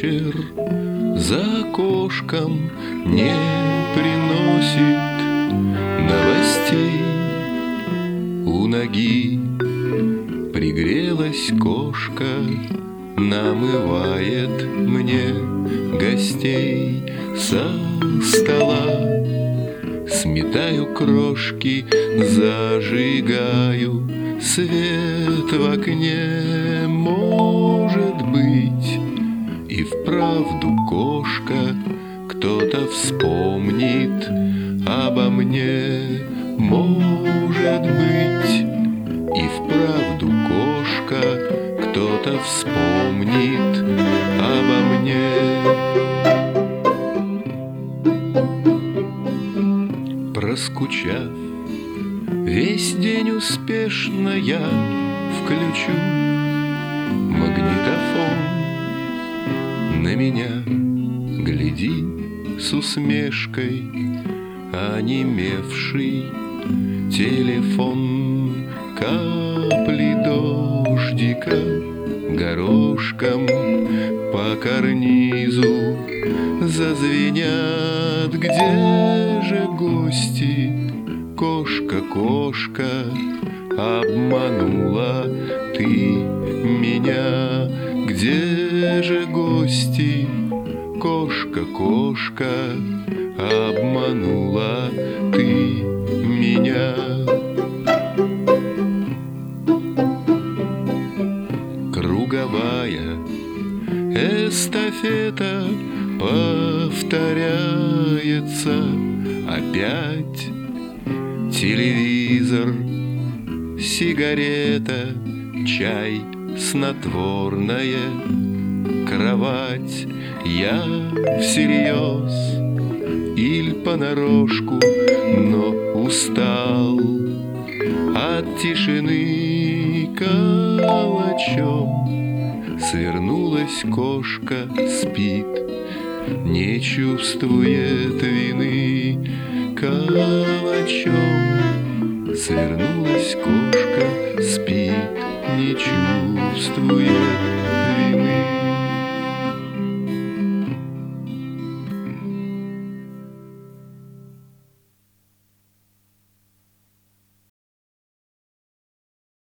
вечер за окошком не приносит новостей. У ноги пригрелась кошка, намывает мне гостей со стола. Сметаю крошки, зажигаю свет в окне. Может быть, и вправду кошка, кто-то вспомнит обо мне. Может быть, и вправду кошка, кто-то вспомнит обо мне. Проскучав весь день успешно, я включу магнитофон. На меня глядит с усмешкой онемевший телефон. Капли дождика горошком по карнизу зазвенят. Где же гости? Кошка, кошка, обманула ты меня. Где же гости? Кошка, кошка, обманула ты меня. Круговая эстафета повторяется опять. Телевизор, сигарета, чай, снотворное, кровать. Я всерьез или понарошку, но устал от тишины. Калачом свернулась кошка, спит, не чувствует вины. Калачом свернулась кошка, спит, не чувствует